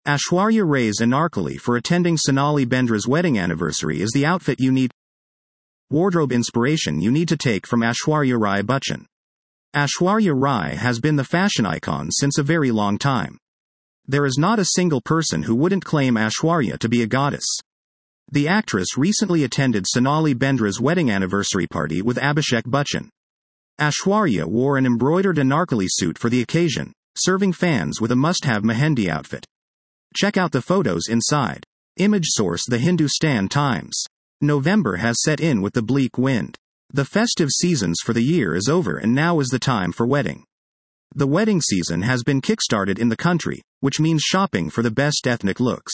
Aishwarya Rai's Anarkali for attending Sonali Bendra's wedding anniversary is the outfit you need. Wardrobe inspiration you need to take from Aishwarya Rai Bachchan. Aishwarya Rai has been the fashion icon since a very long time. There is not a single person who wouldn't claim Aishwarya to be a goddess. The actress recently attended Sonali Bendra's wedding anniversary party with Abhishek Bachchan. Aishwarya wore an embroidered Anarkali suit for the occasion, serving fans with a must-have mehendi outfit. Check out the photos inside. Image source: The Hindustan Times. November has set in with the bleak wind. The festive seasons for the year is over and now is the time for wedding. The wedding season has been kickstarted in the country, which means shopping for the best ethnic looks.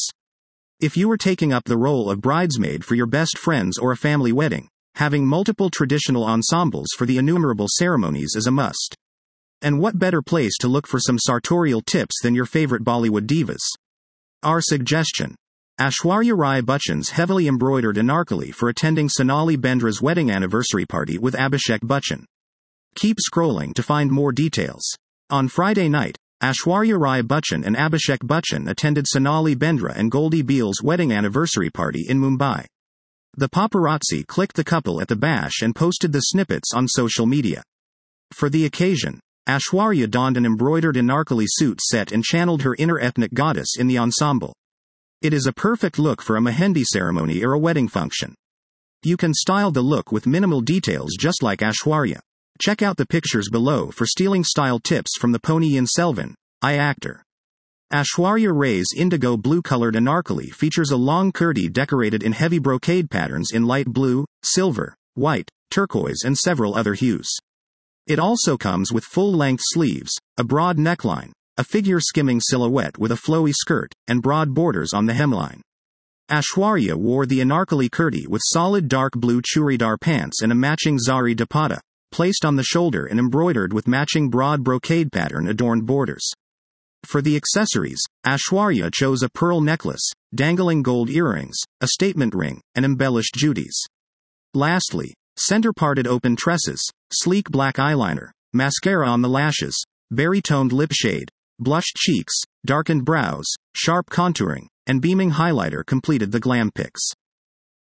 If you are taking up the role of bridesmaid for your best friends or a family wedding, having multiple traditional ensembles for the innumerable ceremonies is a must. And what better place to look for some sartorial tips than your favorite Bollywood divas? Our suggestion: Aishwarya Rai Bachchan's heavily embroidered Anarkali for attending Sonali Bendra's wedding anniversary party with Abhishek Bachchan. Keep scrolling to find more details. On Friday night, Aishwarya Rai Bachchan and Abhishek Bachchan attended Sonali Bendra and Goldie Beal's wedding anniversary party in Mumbai. The paparazzi clicked the couple at the bash and posted the snippets on social media. For the occasion, Aishwarya donned an embroidered Anarkali suit set and channeled her inner ethnic goddess in the ensemble. It is a perfect look for a mehendi ceremony or a wedding function. You can style the look with minimal details just like Aishwarya. Check out the pictures below for stealing style tips from the Ponniyin Selvan, actor. Aishwarya Rai's indigo blue-colored Anarkali features a long kurti decorated in heavy brocade patterns in light blue, silver, white, turquoise and several other hues. It also comes with full-length sleeves, a broad neckline, a figure-skimming silhouette with a flowy skirt, and broad borders on the hemline. Aishwarya wore the Anarkali kurti with solid dark blue churidar pants and a matching zari dupatta, placed on the shoulder and embroidered with matching broad brocade pattern-adorned borders. For the accessories, Aishwarya chose a pearl necklace, dangling gold earrings, a statement ring, and embellished jutis. Lastly, center-parted open tresses, sleek black eyeliner, mascara on the lashes, berry-toned lip shade, blushed cheeks, darkened brows, sharp contouring, and beaming highlighter completed the glam pics.